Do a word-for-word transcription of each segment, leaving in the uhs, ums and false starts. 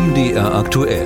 M D R aktuell.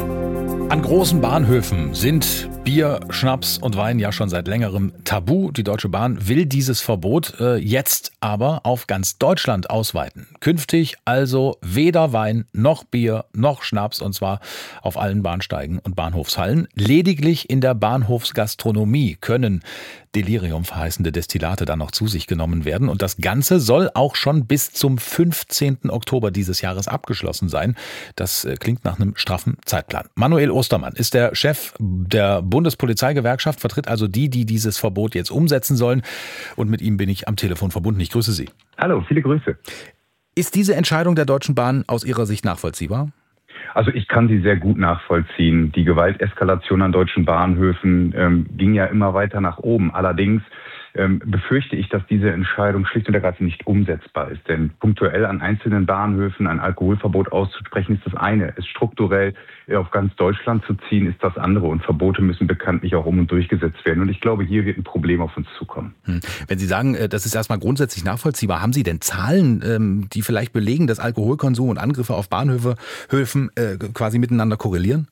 An großen Bahnhöfen sind Bier, Schnaps und Wein ja schon seit längerem tabu. Die Deutsche Bahn will dieses Verbot äh, jetzt aber auf ganz Deutschland ausweiten. Künftig also weder Wein noch Bier noch Schnaps, und zwar auf allen Bahnsteigen und Bahnhofshallen. Lediglich in der Bahnhofsgastronomie können Delirium verheißende Destillate dann noch zu sich genommen werden. Und das Ganze soll auch schon bis zum fünfzehnten Oktober dieses Jahres abgeschlossen sein. Das äh, klingt nach einem straffen Zeitplan. Manuel Ostermann ist der Chef der Bundespolizeigewerkschaft, vertritt also die, die dieses Verbot jetzt umsetzen sollen. Und mit ihm bin ich am Telefon verbunden. Ich grüße Sie. Hallo, viele Grüße. Ist diese Entscheidung der Deutschen Bahn aus Ihrer Sicht nachvollziehbar? Also ich kann sie sehr gut nachvollziehen. Die Gewalteskalation an deutschen Bahnhöfen ähm, ging ja immer weiter nach oben. Allerdings ähm, befürchte ich, dass diese Entscheidung schlicht und ergreifend nicht umsetzbar ist. Denn punktuell an einzelnen Bahnhöfen ein Alkoholverbot auszusprechen, ist das eine. Es strukturell auf ganz Deutschland zu ziehen, ist das andere. Und Verbote müssen bekanntlich auch um und durchgesetzt werden. Und ich glaube, hier wird ein Problem auf uns zukommen. Hm. Wenn Sie sagen, das ist erstmal grundsätzlich nachvollziehbar, haben Sie denn Zahlen, die vielleicht belegen, dass Alkoholkonsum und Angriffe auf Bahnhöfe Höfen, äh, quasi miteinander korrelieren?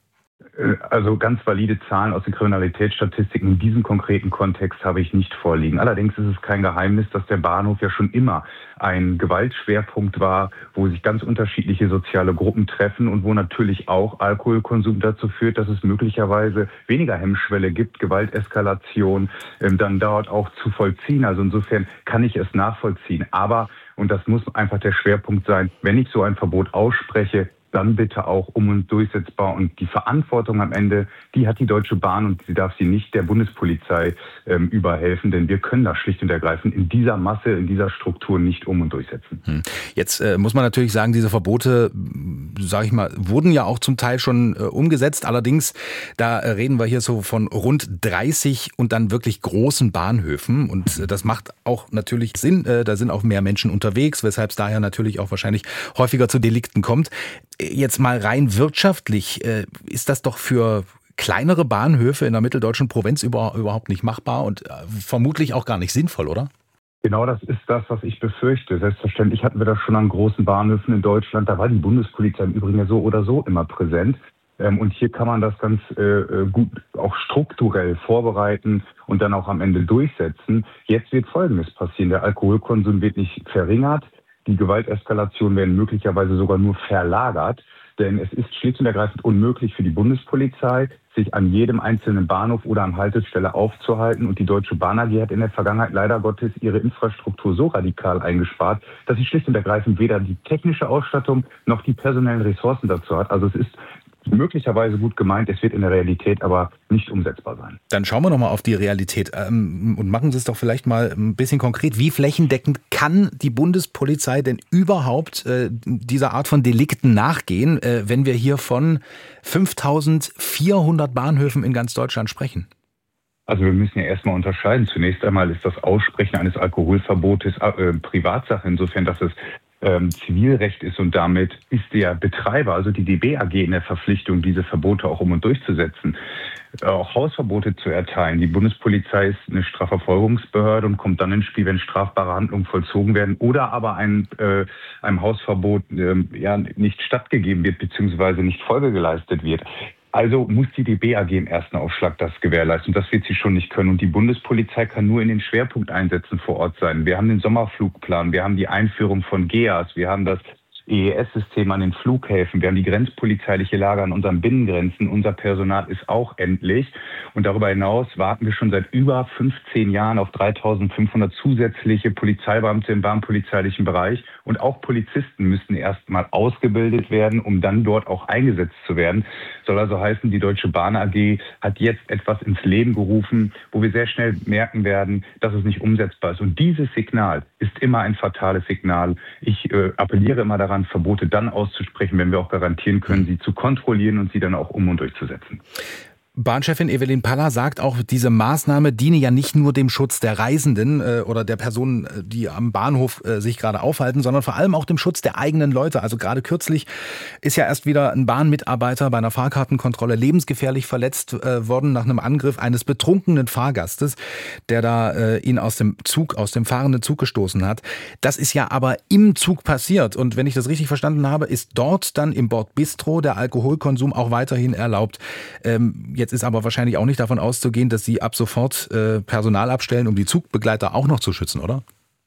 Also ganz valide Zahlen aus den Kriminalitätsstatistiken in diesem konkreten Kontext habe ich nicht vorliegen. Allerdings ist es kein Geheimnis, dass der Bahnhof ja schon immer ein Gewaltschwerpunkt war, wo sich ganz unterschiedliche soziale Gruppen treffen und wo natürlich auch Alkoholkonsum dazu führt, dass es möglicherweise weniger Hemmschwelle gibt, Gewalteskalation ähm, dann dort auch zu vollziehen. Also insofern kann ich es nachvollziehen. Aber, und das muss einfach der Schwerpunkt sein, wenn ich so ein Verbot ausspreche, dann bitte auch um und durchsetzbar. Und die Verantwortung am Ende, die hat die Deutsche Bahn und sie darf sie nicht der Bundespolizei ähm, überhelfen, denn wir können das schlicht und ergreifend in dieser Masse, in dieser Struktur nicht um und durchsetzen. Hm. Jetzt äh, muss man natürlich sagen, diese Verbote, sage ich mal, wurden ja auch zum Teil schon äh, umgesetzt. Allerdings, da äh, reden wir hier so von rund dreißig und dann wirklich großen Bahnhöfen. Und äh, das macht auch natürlich Sinn. Äh, da sind auch mehr Menschen unterwegs, weshalb es daher natürlich auch wahrscheinlich häufiger zu Delikten kommt. Jetzt mal rein wirtschaftlich, äh, ist das doch für kleinere Bahnhöfe in der mitteldeutschen Provinz über, überhaupt nicht machbar und äh, vermutlich auch gar nicht sinnvoll, oder? Genau das ist das, was ich befürchte. Selbstverständlich hatten wir das schon an großen Bahnhöfen in Deutschland. Da war die Bundespolizei im Übrigen ja so oder so immer präsent. Ähm, und hier kann man das ganz äh, gut auch strukturell vorbereiten und dann auch am Ende durchsetzen. Jetzt wird Folgendes passieren. Der Alkoholkonsum wird nicht verringert. Die Gewalteskalationen werden möglicherweise sogar nur verlagert, denn es ist schlicht und ergreifend unmöglich für die Bundespolizei, sich an jedem einzelnen Bahnhof oder an Haltestelle aufzuhalten. Und die Deutsche Bahn A G hat in der Vergangenheit leider Gottes ihre Infrastruktur so radikal eingespart, dass sie schlicht und ergreifend weder die technische Ausstattung noch die personellen Ressourcen dazu hat. Also es ist möglicherweise gut gemeint, es wird in der Realität aber nicht umsetzbar sein. Dann schauen wir nochmal auf die Realität ähm, und machen Sie es doch vielleicht mal ein bisschen konkret. Wie flächendeckend kann die Bundespolizei denn überhaupt äh, dieser Art von Delikten nachgehen, äh, wenn wir hier von fünftausendvierhundert Bahnhöfen in ganz Deutschland sprechen? Also wir müssen ja erstmal unterscheiden. Zunächst einmal ist das Aussprechen eines Alkoholverbotes äh, Privatsache, insofern, dass es Ähm, Zivilrecht ist und damit ist der Betreiber, also die D B A G, in der Verpflichtung, diese Verbote auch um und durchzusetzen, äh, auch Hausverbote zu erteilen. Die Bundespolizei ist eine Strafverfolgungsbehörde und kommt dann ins Spiel, wenn strafbare Handlungen vollzogen werden oder aber ein, äh, einem Hausverbot äh, ja, nicht stattgegeben wird bzw. nicht Folge geleistet wird. Also muss die D B A G im ersten Aufschlag das gewährleisten. Das wird sie schon nicht können. Und die Bundespolizei kann nur in den Schwerpunkteinsätzen vor Ort sein. Wir haben den Sommerflugplan, wir haben die Einführung von G E A S, wir haben das E E S-System an den Flughäfen, wir haben die grenzpolizeiliche Lage an unseren Binnengrenzen. Unser Personal ist auch endlich. Und darüber hinaus warten wir schon seit über fünfzehn Jahren auf dreitausendfünfhundert zusätzliche Polizeibeamte im bahnpolizeilichen Bereich. Und auch Polizisten müssen erst mal ausgebildet werden, um dann dort auch eingesetzt zu werden. Soll also heißen, die Deutsche Bahn A G hat jetzt etwas ins Leben gerufen, wo wir sehr schnell merken werden, dass es nicht umsetzbar ist. Und dieses Signal ist immer ein fatales Signal. Ich äh, appelliere immer daran, Verbote dann auszusprechen, wenn wir auch garantieren können, sie zu kontrollieren und sie dann auch um und durchzusetzen. Bahnchefin Evelyn Paller sagt auch, diese Maßnahme diene ja nicht nur dem Schutz der Reisenden äh, oder der Personen, die am Bahnhof äh, sich gerade aufhalten, sondern vor allem auch dem Schutz der eigenen Leute. Also gerade kürzlich ist ja erst wieder ein Bahnmitarbeiter bei einer Fahrkartenkontrolle lebensgefährlich verletzt äh, worden nach einem Angriff eines betrunkenen Fahrgastes, der da äh, ihn aus dem Zug, aus dem fahrenden Zug gestoßen hat. Das ist ja aber im Zug passiert. Und wenn ich das richtig verstanden habe, ist dort dann im Bordbistro der Alkoholkonsum auch weiterhin erlaubt. Ähm, Jetzt ist aber wahrscheinlich auch nicht davon auszugehen, dass Sie ab sofort äh, Personal abstellen, um die Zugbegleiter auch noch zu schützen, oder?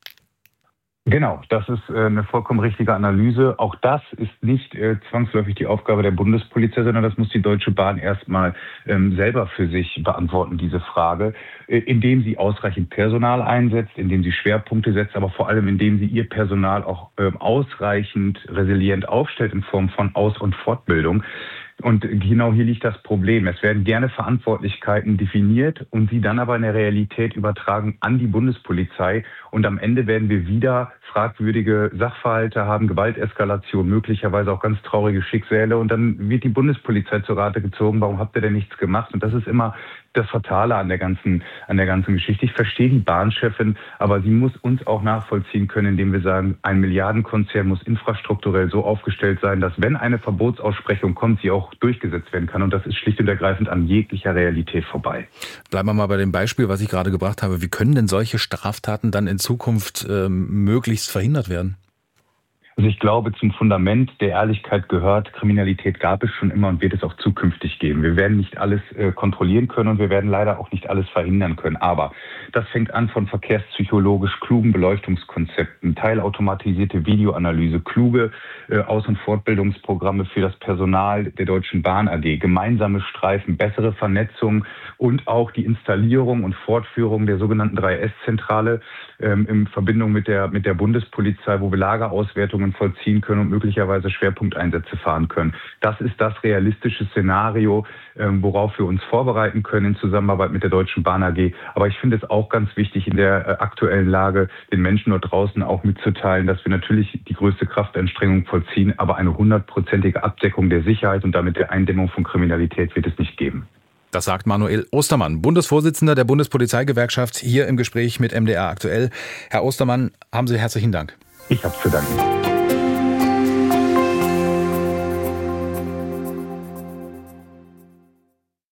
Genau, das ist äh, eine vollkommen richtige Analyse. Auch das ist nicht äh, zwangsläufig die Aufgabe der Bundespolizei, sondern das muss die Deutsche Bahn erstmal ähm, selber für sich beantworten, diese Frage, äh, indem sie ausreichend Personal einsetzt, indem sie Schwerpunkte setzt, aber vor allem indem sie ihr Personal auch äh, ausreichend resilient aufstellt in Form von Aus- und Fortbildung. Und genau hier liegt das Problem. Es werden gerne Verantwortlichkeiten definiert und sie dann aber in der Realität übertragen an die Bundespolizei. Und am Ende werden wir wieder fragwürdige Sachverhalte haben, Gewalteskalation, möglicherweise auch ganz traurige Schicksale. Und dann wird die Bundespolizei zur Rate gezogen. Warum habt ihr denn nichts gemacht? Und das ist immer das Fatale an der ganzen, an der ganzen Geschichte. Ich verstehe die Bahnchefin, aber sie muss uns auch nachvollziehen können, indem wir sagen, ein Milliardenkonzern muss infrastrukturell so aufgestellt sein, dass wenn eine Verbotsaussprechung kommt, sie auch durchgesetzt werden kann. Und das ist schlicht und ergreifend an jeglicher Realität vorbei. Bleiben wir mal bei dem Beispiel, was ich gerade gebracht habe. Wie können denn solche Straftaten dann in Zukunft ähm, möglichst verhindert werden? Also ich glaube, zum Fundament der Ehrlichkeit gehört, Kriminalität gab es schon immer und wird es auch zukünftig geben. Wir werden nicht alles äh, kontrollieren können und wir werden leider auch nicht alles verhindern können. Aber das fängt an von verkehrspsychologisch klugen Beleuchtungskonzepten, teilautomatisierte Videoanalyse, kluge äh, Aus- und Fortbildungsprogramme für das Personal der Deutschen Bahn A G, gemeinsame Streifen, bessere Vernetzung und auch die Installierung und Fortführung der sogenannten drei S Zentrale ähm, in Verbindung mit der, mit der Bundespolizei, wo wir Lagerauswertungen vollziehen können und möglicherweise Schwerpunkteinsätze fahren können. Das ist das realistische Szenario, ähm, worauf wir uns vorbereiten können in Zusammenarbeit mit der Deutschen Bahn A G. Aber ich finde es auch ganz wichtig, in der äh, aktuellen Lage den Menschen dort draußen auch mitzuteilen, dass wir natürlich die größte Kraftanstrengung vollziehen, aber eine hundertprozentige Abdeckung der Sicherheit und damit der Eindämmung von Kriminalität wird es nicht geben. Das sagt Manuel Ostermann, Bundesvorsitzender der Bundespolizeigewerkschaft, hier im Gespräch mit M D R aktuell. Herr Ostermann, haben Sie herzlichen Dank. Ich habe zu danken.